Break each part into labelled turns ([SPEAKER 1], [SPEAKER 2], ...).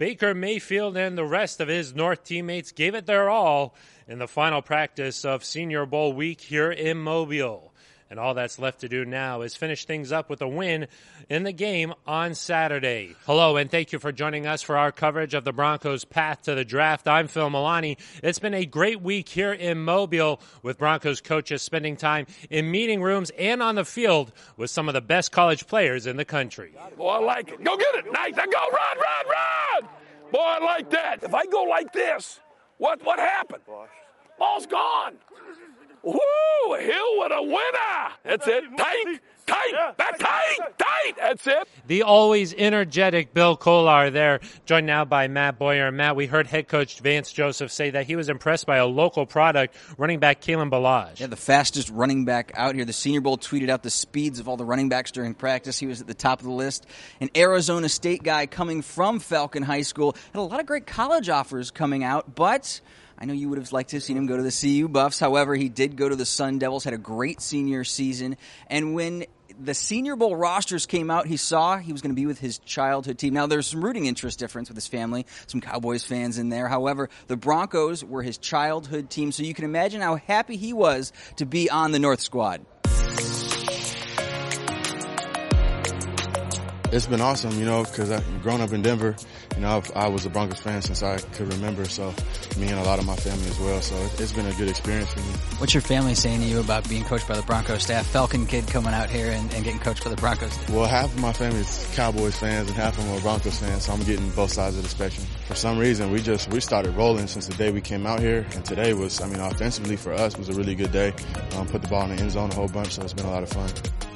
[SPEAKER 1] Baker Mayfield and the rest of his North teammates gave it their all in the final practice of Senior Bowl week here in Mobile. And all that's left to do now is finish things up with a win in the game on Saturday. Hello, and thank you for joining us for our coverage of the Broncos' path to the draft. I'm Phil Milani. It's been a great week here in Mobile with Broncos coaches spending time in meeting rooms and on the field with some of the best college players in the country.
[SPEAKER 2] Boy, I like it. Go get it. Nice. Now go. Run. Boy, I like that. If I go like this, what happened? Ball's gone. Woo! Hill with a winner. That's it. Tight. Back tight. That's it.
[SPEAKER 1] The always energetic Bill Kollar there, joined now by Matt Boyer. And Matt, we heard head coach Vance Joseph say that he was impressed by a local product, running back Kalen Ballage.
[SPEAKER 3] Yeah, the fastest running back out here. The Senior Bowl tweeted out the speeds of all the running backs during practice. He was at the top of the list. An Arizona State guy coming from Falcon High School. Had a lot of great college offers coming out, but I know you would have liked to have seen him go to the CU Buffs. However, he did go to the Sun Devils, had a great senior season. And when the Senior Bowl rosters came out, he saw he was going to be with his childhood team. Now, there's some rooting interest difference with his family, some Cowboys fans in there. However, the Broncos were his childhood team, so you can imagine how happy he was to be on the North squad.
[SPEAKER 4] It's been awesome, because I've grown up in Denver. I was a Broncos fan since I could remember, so me and a lot of my family as well. So it's been a good experience for me.
[SPEAKER 5] What's your family saying to you about being coached by the Broncos staff? Falcon kid coming out here and getting coached by the Broncos staff.
[SPEAKER 4] Well, half of my family is Cowboys fans and half of them are Broncos fans, so I'm getting both sides of the spectrum. For some reason, we started rolling since the day we came out here, and today was, offensively for us, was a really good day. Put the ball in the end zone a whole bunch, so it's been a lot of fun.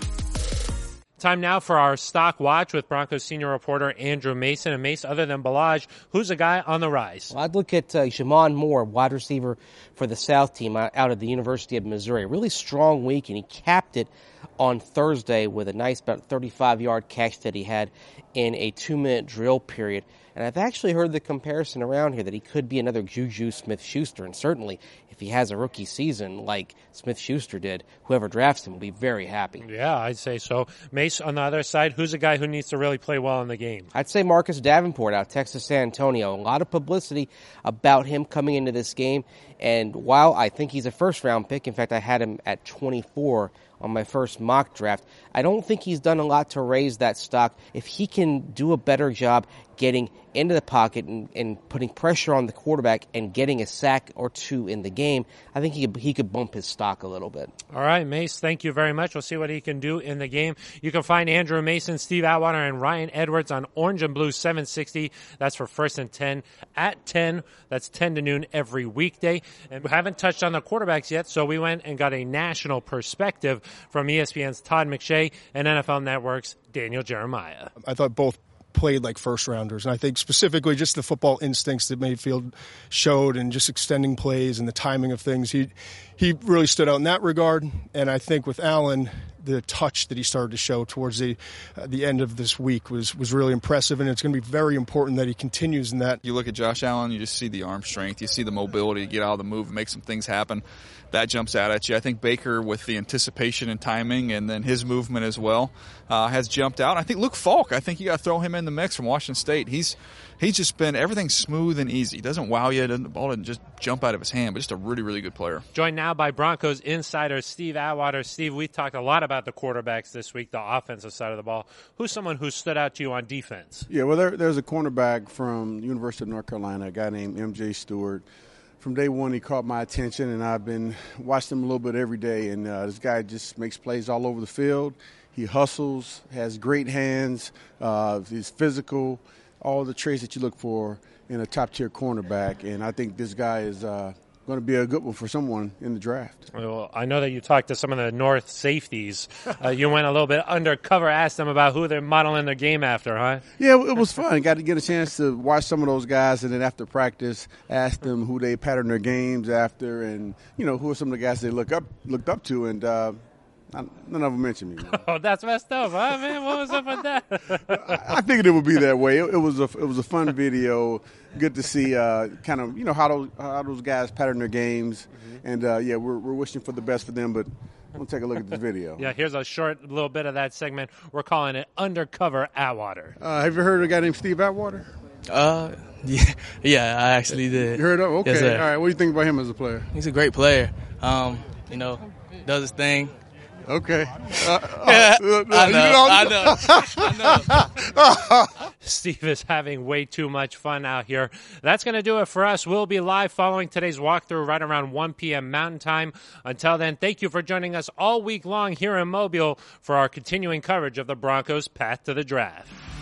[SPEAKER 1] Time now for our stock watch with Broncos senior reporter Andrew Mason. And Mace, other than Ballage, who's a guy on the rise?
[SPEAKER 6] Well, I'd look at Jamon Moore, wide receiver for the South team out of the University of Missouri. A really strong week, and he capped it on Thursday with a nice about 35-yard catch that he had in a 2-minute drill period. And I've actually heard the comparison around here that he could be another Juju Smith-Schuster. And certainly, if he has a rookie season like Smith-Schuster did, whoever drafts him will be very happy.
[SPEAKER 1] Yeah, I'd say so. Mace, on the other side, who's a guy who needs to really play well in the game?
[SPEAKER 6] I'd say Marcus Davenport out of Texas San Antonio. A lot of publicity about him coming into this game. And while I think he's a first-round pick, in fact, I had him at 24 on my first mock draft, I don't think he's done a lot to raise that stock. If he can do a better job getting into the pocket and putting pressure on the quarterback and getting a sack or two in the game, I think he could bump his stock a little bit.
[SPEAKER 1] All right, Mace, thank you very much. We'll see what he can do in the game. You can find Andrew Mason, Steve Atwater, and Ryan Edwards on Orange and Blue 760. That's for 1st and 10 at 10. That's 10 to noon every weekday. And we haven't touched on the quarterbacks yet, so we went and got a national perspective from ESPN's Todd McShay and NFL Network's Daniel Jeremiah.
[SPEAKER 7] I thought both played like first-rounders, and I think specifically just the football instincts that Mayfield showed and just extending plays and the timing of things, he really stood out in that regard. And I think with Allen, the touch that he started to show towards the end of this week was really impressive, and it's going to be very important that he continues in that.
[SPEAKER 8] You look at Josh Allen, you just see the arm strength, you see the mobility to get out of the move and make some things happen. That jumps out at you. I think Baker, with the anticipation and timing and then his movement as well, has jumped out. I think Luke Falk, I think you got to throw him in the mix from Washington State. He's just been everything smooth and easy. He doesn't wow you. The ball doesn't just jump out of his hand, but just a really, really good player.
[SPEAKER 1] Joined now by Broncos insider Steve Atwater. Steve, we talked a lot about the quarterbacks this week, the offensive side of the ball. Who's someone who stood out to you on defense?
[SPEAKER 9] Yeah, well, there's a cornerback from the University of North Carolina, a guy named M.J. Stewart. From day one, he caught my attention, and I've been watching him a little bit every day. And this guy just makes plays all over the field. He hustles, has great hands, he's physical, all the traits that you look for in a top-tier cornerback. And I think this guy is going to be a good one for someone in the draft.
[SPEAKER 1] Well, I know that you talked to some of the North safeties. You went a little bit undercover, asked them about who they're modeling their game after, huh?
[SPEAKER 9] Yeah, it was fun. Got to get a chance to watch some of those guys, and then after practice, ask them who they pattern their games after, and who are some of the guys they looked up to, and none of them mentioned me.
[SPEAKER 1] Oh, that's messed up, huh, man? What was up with that?
[SPEAKER 9] I figured it would be that way. It was a fun video. Good to see kind of how those guys pattern their games, and we're wishing for the best for them. But we'll take a look at this video.
[SPEAKER 1] Yeah, here's a short little bit of that segment. We're calling it Undercover Atwater.
[SPEAKER 9] Have you heard of a guy named Steve Atwater?
[SPEAKER 10] Yeah, I actually did.
[SPEAKER 9] You heard of him? Okay.
[SPEAKER 10] Yes, sir.
[SPEAKER 9] All right. What do you think about him as a player?
[SPEAKER 10] He's a great player. Does his thing.
[SPEAKER 9] Okay.
[SPEAKER 10] I know.
[SPEAKER 1] Steve is having way too much fun out here. That's going to do it for us. We'll be live following today's walkthrough right around 1 p.m. Mountain Time. Until then, thank you for joining us all week long here in Mobile for our continuing coverage of the Broncos' path to the draft.